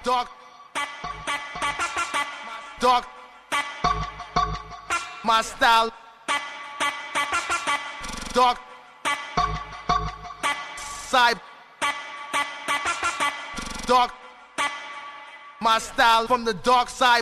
Dark, dark, my style. Dark side, dark, my style from the dark side.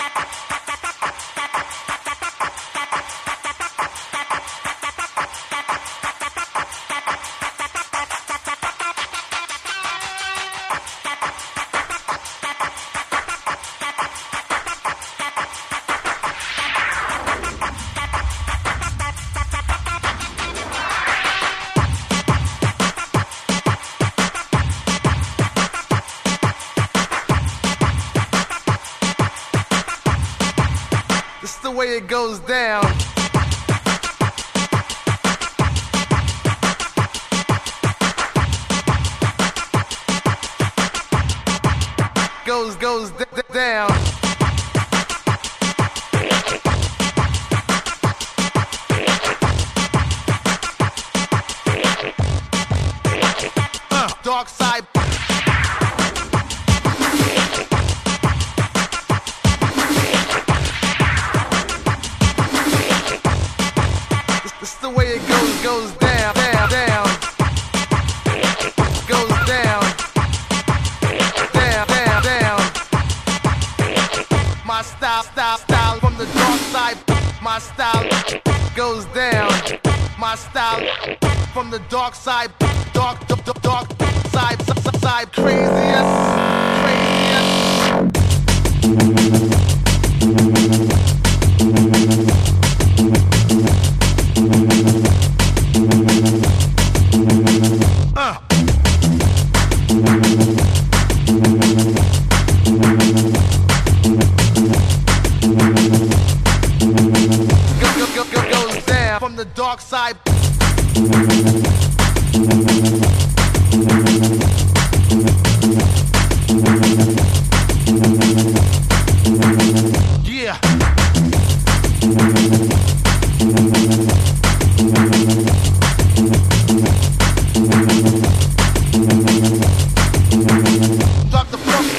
The way it goes down. Goes down. Dark side. The way it goes down, down, down. Goes down, down, down, down. My style from the dark side. My style goes down. My style from the dark side. Dark side. Craziest. Goes down from the dark side. Yeah. Drop the floor.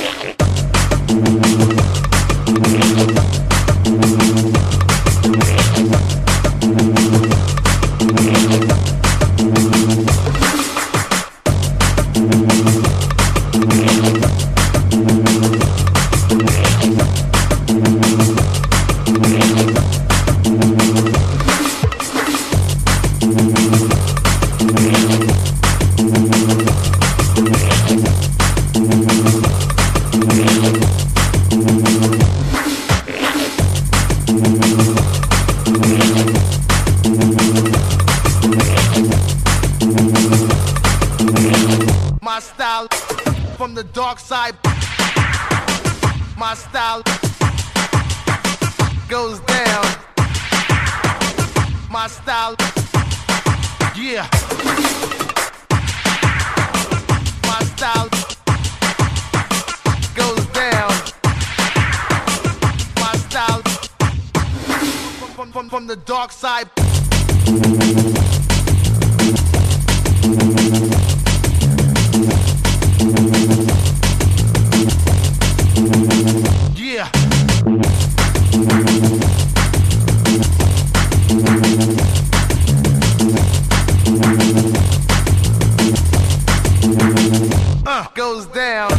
My style from the dark side. My style goes down. My style, yeah. My style goes down. My style from the dark side. Yeah. Goes down.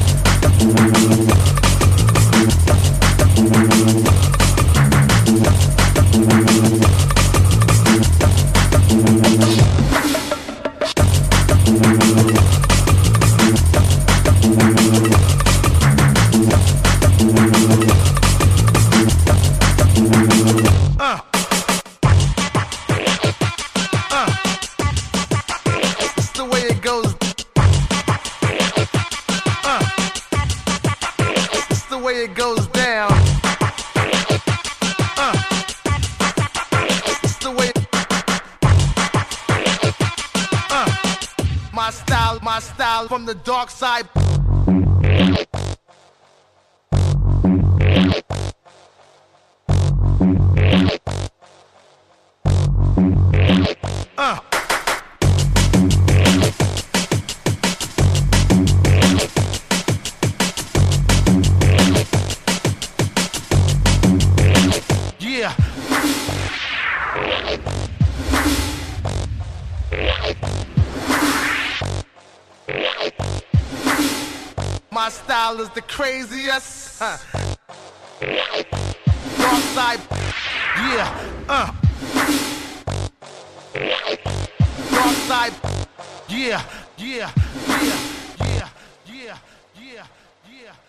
It's the way it goes. It's the way it goes down. It's the way. My style from the dark side. my style is the craziest. Dark side, yeah, Dark side, yeah, yeah, yeah, yeah, yeah, yeah, yeah.